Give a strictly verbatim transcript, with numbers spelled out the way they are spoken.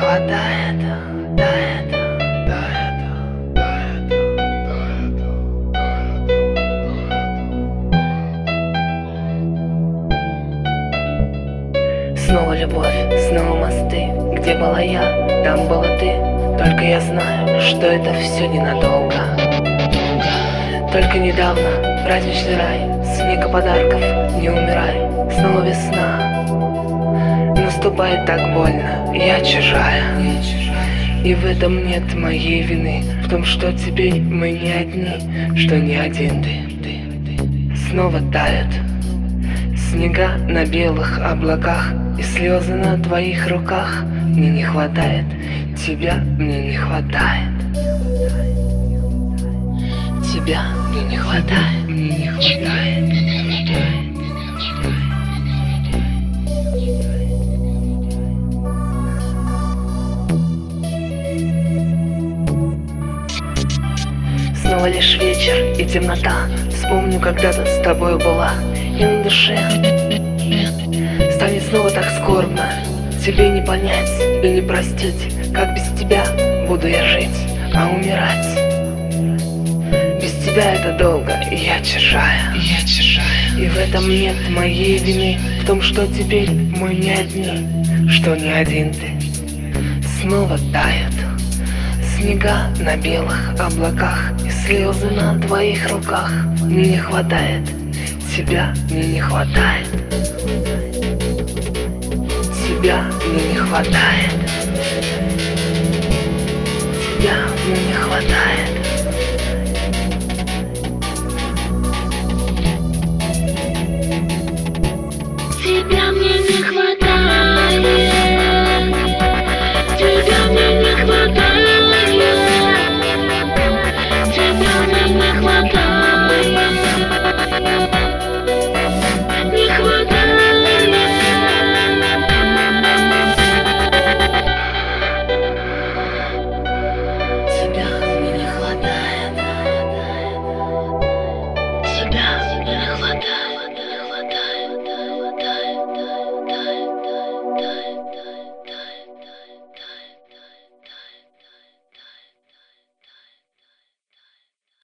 хватает, тает, тает, тает, тает, тает. Снова любовь, снова мосты. Где была я, там была ты. Только я знаю, что это все ненадолго. Только недавно праздничный рай, снега подарков, не умирай. Снова весна, наступает так больно, я чужая. И в этом нет моей вины, в том, что теперь мы не одни, что не один ты. Снова тают снега на белых облаках, и слезы на твоих руках. Мне не хватает тебя, мне не хватает. Тебя мне не хватает, мне не хватает. Снова лишь вечер и темнота. Вспомню, когда-то с тобой была, и на душе станет снова так скорбно. Тебе не понять и не простить, как без тебя буду я жить, а умирать. Без тебя это долго, и я чужая, я чужая. И в этом нет моей вины, в том, что теперь мы не одни, что не один ты. Снова тают снега на белых облаках, и слезы на твоих руках. Мне не хватает тебя, мне не хватает. Тебя мне не хватает. Тебя мне не хватает.